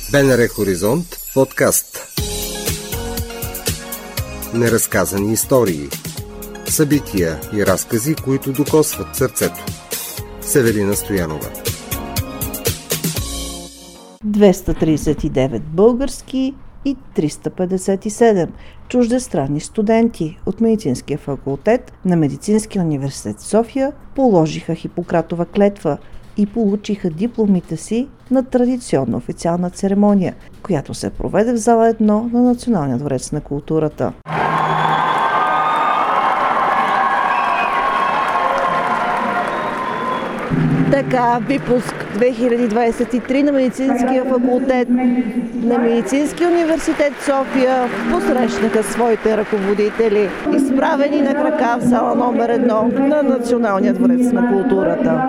БНР Хоризонт подкаст. Неразказани истории. Събития и разкази, които докосват сърцето. Севелина Стоянова. 239 български и 357 чуждестранни студенти от Медицинския факултет на Медицинския университет София положиха Хипократова клетва и получиха дипломите си на традиционна официална церемония, която се проведе в зала 1 на Националния дворец на културата. Така, выпуск 2023 на Медицинския факултет на Медицинския университет София посрещнаха своите ръководители, изправени на крака в зала номер 1 на Националния дворец на културата.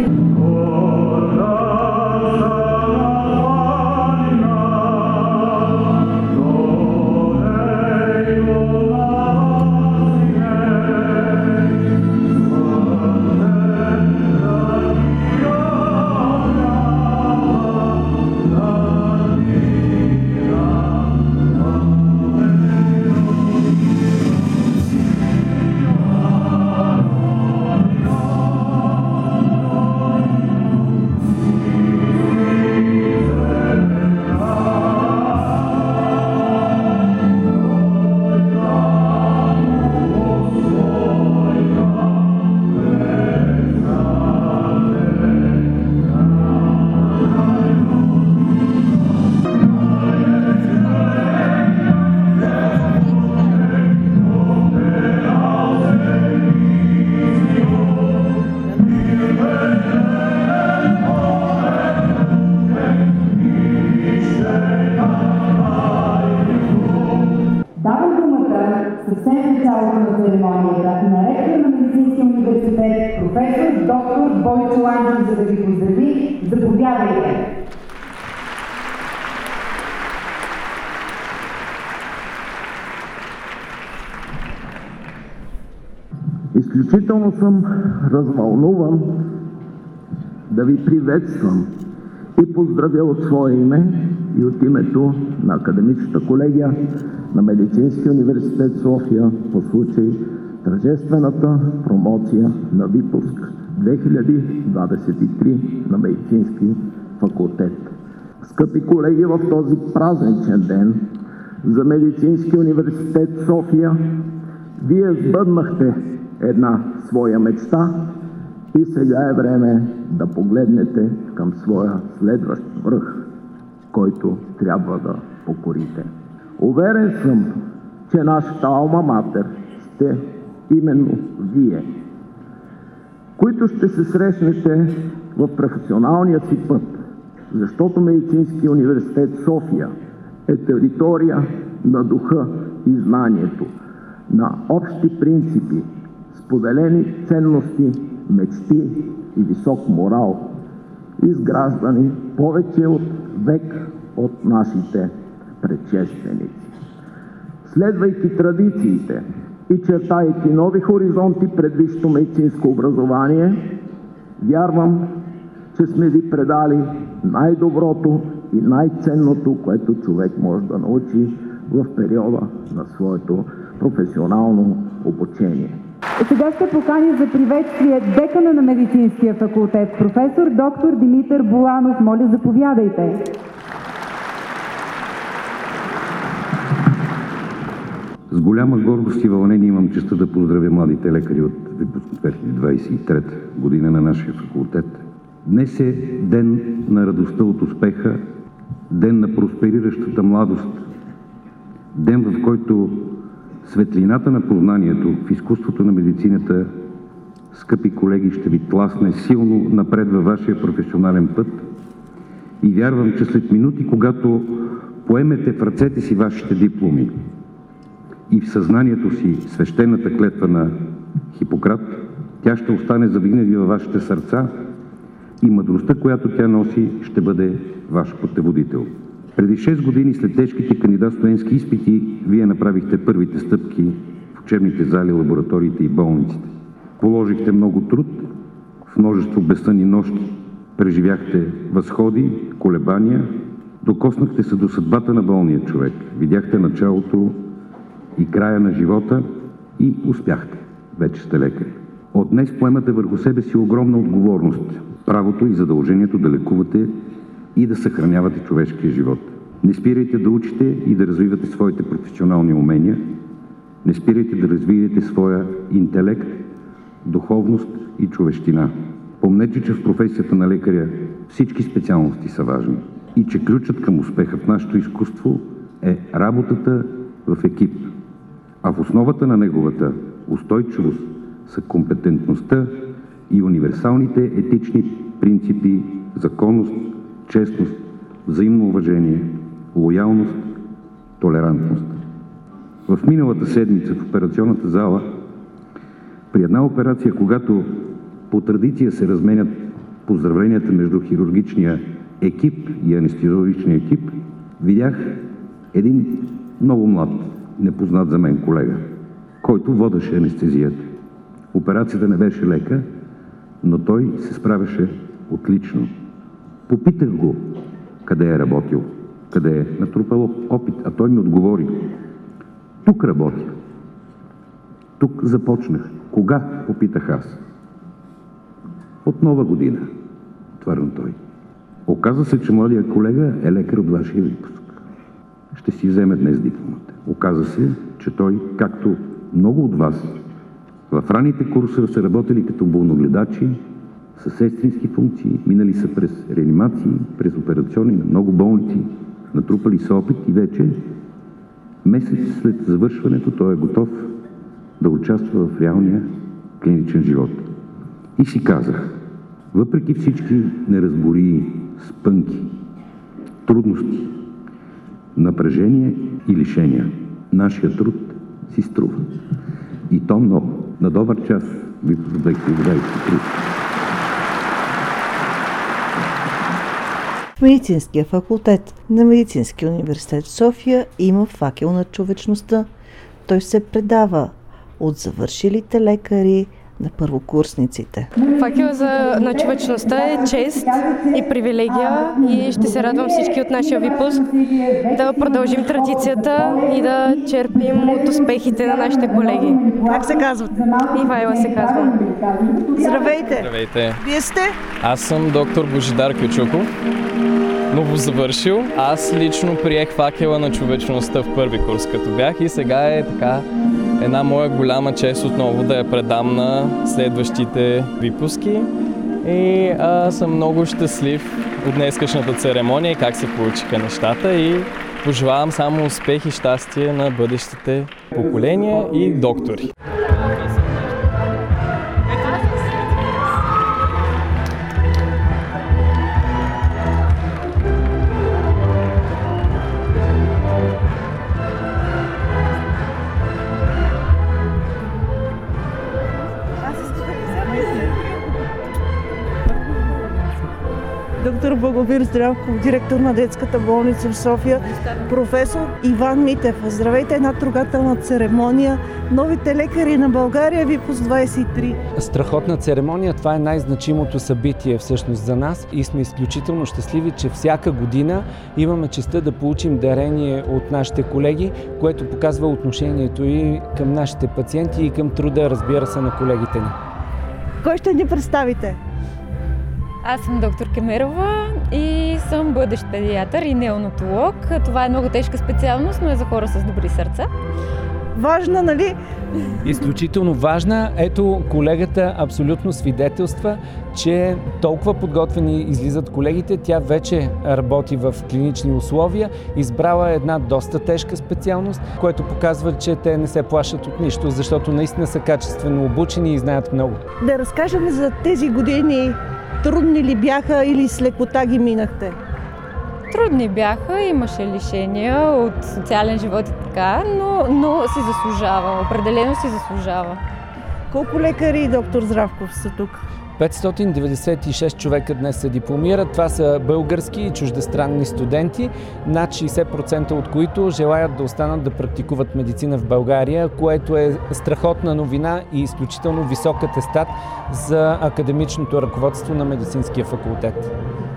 Съвсем началото на церемонията на ректор на Медицинския университет, професор доктор Бойчо Ланчев, за да ви поздрави. Заповядайте! Изключително съм развълнуван да ви приветствам и поздравя от свое име и от името на Академичната колегия на Медицинския университет София по случай тържествената промоция на выпуск 2023 на Медицински факултет. Скъпи колеги, в този празничен ден за Медицинския университет София вие сбъднахте една своя мечта и сега е време да погледнете към своя следващ връх, който трябва да покорите. Уверен съм, че нашата алма матер сте именно вие, които ще се срещнете в професионалния си път, защото Медицинския университет София е територия на духа и знанието, на общи принципи, споделени ценности, мечти и висок морал, изграждани повече от век от нашите предшественици. Следвайки традициите и чертайки нови хоризонти пред висшето медицинско образование, вярвам, че сме ви предали най-доброто и най-ценното, което човек може да научи в периода на своето професионално обучение. Сега ще поканя за приветствие декана на Медицинския факултет, професор доктор Димитър Буланов. Моля, заповядайте. С голяма гордост и вълнение имам честта да поздравя младите лекари от 2023 година на нашия факултет. Днес е ден на радостта от успеха, ден на проспериращата младост, ден, в който светлината на познанието в изкуството на медицината, скъпи колеги, ще ви тласне силно напред във вашия професионален път и вярвам, че след минути, когато поемете в ръцете си вашите дипломи и в съзнанието си свещената клетва на Хипократ, тя ще остане завинаги във вашите сърца и мъдростта, която тя носи, ще бъде ваш пътеводител. Преди 6 години след тежките кандидат-студентски изпити, вие направихте първите стъпки в учебните зали, лабораториите и болниците. Положихте много труд в множество безсънни нощи. Преживяхте възходи, колебания, Докоснахте се до съдбата на болния човек. Видяхте началото и края на живота и успяхте. Вече сте лекари. От днес поемате върху себе си огромна отговорност. Правото и задължението да лекувате и да съхранявате човешкия живот. Не спирайте да учите и да развивате своите професионални умения. Не спирайте да развивате своя интелект, духовност и човещина. Помнете, че в професията на лекаря всички специалности са важни и че ключът към успеха в нашето изкуство е работата в екип. А в основата на неговата устойчивост са компетентността и универсалните етични принципи, законност, честност, взаимно уважение, лоялност, толерантност. В миналата седмица в операционната зала, при една операция, когато по традиция се разменят поздравленията между хирургичния екип и анестезиологичния екип, видях един много млад, непознат за мен колега, който водеше анестезията. Операцията не беше лека, но той се справяше отлично. Попитах го къде е работил, къде е натрупал опит, а той ми отговори: тук работя. Тук започнах. Кога? Попитах аз. От Нова година, твърна той. Оказва се, че младия колега е лекар от вашия випуск. Ще си вземе днес дипломата. Оказва се, че той, както много от вас, в ранните курсове са работили като болногледачи, със сестрински функции, минали са през реанимации, през операционни на много болници, натрупали са опит и вече месец след завършването той е готов да участва в реалния клиничен живот. И си казах, въпреки всички неразбории, спънки, трудности, напрежение и лишения, нашия труд си струва. И то много. На добър час, Випуск 2023. В Медицинския факултет на Медицинския университет в София има факел на човечността. Той се предава от завършилите лекари на първокурсниците. Факел на човечността е чест и привилегия и ще се радвам всички от нашия випуск да продължим традицията и да черпим от успехите на нашите колеги. Как се казвате? Ивайла се казвам. Здравейте! Здравейте! Вие сте? Аз съм доктор Божидар Кючуков, новозавършил. Аз лично приех факела на човечността в първи курс, като бях, и сега е така една моя голяма чест отново да я предам на следващите випуски. И съм много щастлив от днескашната церемония и как се получиха нещата, и пожелавам само успех и щастие на бъдещите поколения и доктори. Доктор Благовир Здравков, директор на детската болница в София, професор Иван Митев. Здравейте, една трогателна церемония. Новите лекари на България, випуск 23. Страхотна церемония, това е най-значимото събитие всъщност за нас и сме изключително щастливи, че всяка година имаме честта да получим дарение от нашите колеги, което показва отношението и към нашите пациенти и към труда, разбира се, на колегите ни. Кой ще ни представите? Аз съм доктор Кемерова и съм бъдещ педиатър и неонатолог. Това е много тежка специалност, но е за хора с добри сърца. Важна, нали? Изключително важна. Ето, колегата абсолютно свидетелства, че толкова подготвени излизат колегите. Тя вече работи в клинични условия, избрала една доста тежка специалност, което показва, че те не се плашат от нищо, защото наистина са качествено обучени и знаят много. Да разкажем за тези години. Трудни ли бяха или с лекота ги минахте? Трудни бяха, имаше лишения от социален живот и така, но си заслужава, определено си заслужава. Колко лекари, доктор Здравков, са тук? 596 човека днес се дипломират. Това са български и чуждестранни студенти, над 60% от които желаят да останат да практикуват медицина в България, което е страхотна новина и изключително висок атестат за академичното ръководство на Медицинския факултет.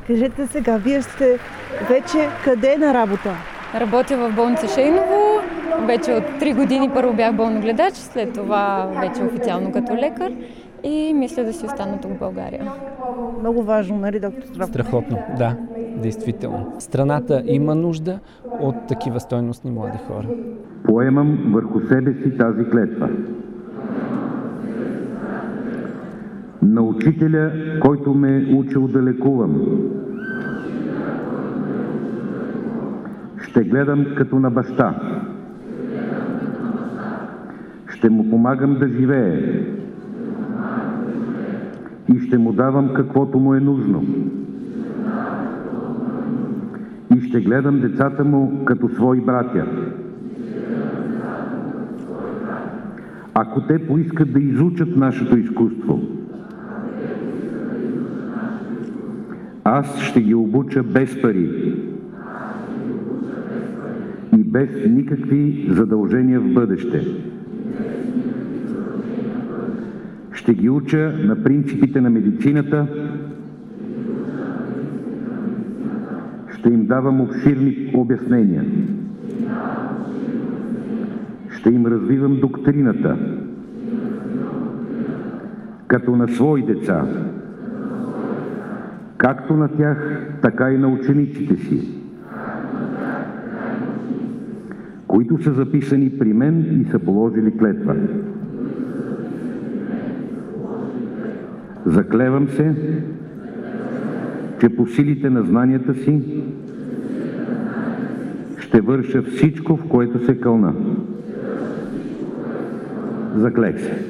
Кажете сега, вие сте вече къде на работа? Работя в болница Шейново. Вече от 3 години първо бях болногледач, след това вече официално като лекар и мисля да си остана тук в България. Много важно, нали, доктор Здравко? Страхотно, да, действително. Страната има нужда от такива стойностни млади хора. Поемам върху себе си тази клетва. На учителя, който ме учил да лекувам. Ще гледам като на баща. Ще му помагам да живее. И ще му давам каквото му е нужно. И ще гледам децата му като свои братя. Ако те поискат да изучат нашето изкуство, аз ще ги обуча без пари и без никакви задължения в бъдеще. Ще ги уча на принципите на медицината, ще им давам обширни обяснения, ще им развивам доктрината, като на свои деца, както на тях, така и на учениците си, които са записани при мен и са положили клетва. Заклевам се, че по силите на знанията си ще върша всичко, в което се кълна. Заклех се.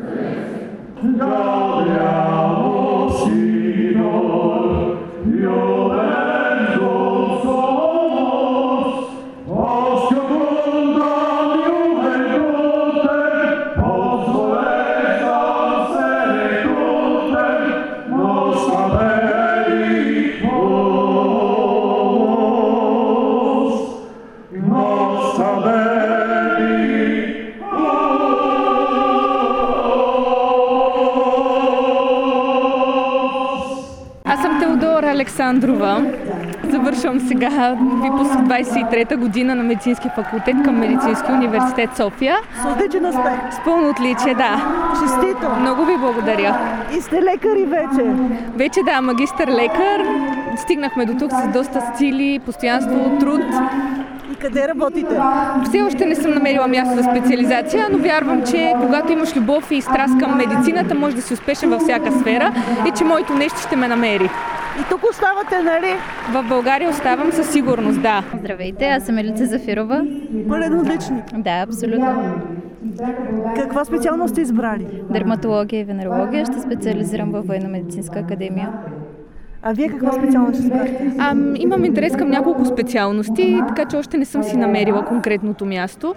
Александрова. Завършвам сега випуск 23-та година на медицински факултет към Медицински университет София. С отличен успех! С пълно отличие, да. Честито! Много ви благодаря. И сте лекари вече? Вече да, магистър лекар. Стигнахме до тук с доста стили, постоянство, труд. И къде работите? Все още не съм намерила място за специализация, но вярвам, че когато имаш любов и страст към медицината, можеш да си успешен във всяка сфера и че моето нещо ще ме намери. И тук оставате, нали? В България оставам със сигурност, да. Здравейте, аз съм Елица Зафирова. Пълен отличник. Да, абсолютно. Каква специалност сте избрали? Дерматология и венерология. Ще специализирам във Военно-медицинска академия. А вие каква специалност избрахте? Имам интерес към няколко специалности, така че още не съм си намерила конкретното място.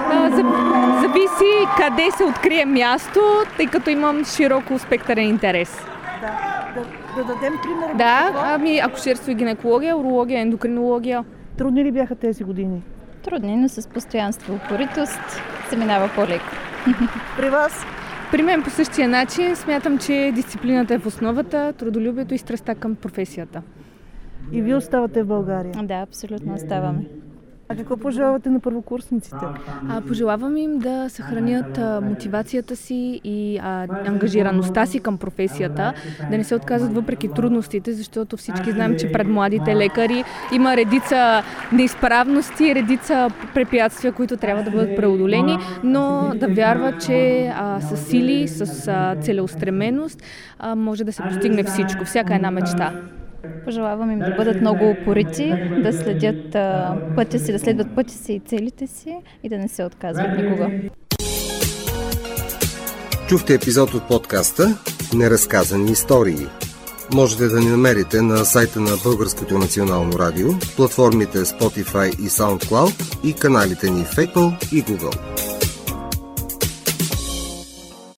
Зависи къде се открие място, тъй като имам широко спектърен интерес. Да дадем пример? Да, акушерство и гинекология, урология, ендокринология. Трудни ли бяха тези години? Трудни, но с постоянство, упоритост се минава по-леко. При вас? При мен по същия начин. Смятам, че дисциплината е в основата, трудолюбието и страстта към професията. И вие оставате в България? Да, абсолютно оставаме. А какво пожелавате на първокурсниците? Пожелавам им да съхранят мотивацията си и ангажираността си към професията, да не се отказват въпреки трудностите, защото всички знаем, че пред младите лекари има редица неизправности, редица препятствия, които трябва да бъдат преодолени, но да вярват, че с сили, с целеустременост може да се постигне всичко, всяка една мечта. Пожелавам им да бъдат много упорити, да следят пътя си, да следват пътя си и целите си и да не се отказват никога. Чухте епизод от подкаста Неразказани истории. Можете да ни намерите на сайта на Българското национално радио, платформите Spotify и SoundCloud и каналите ни в Apple и Google.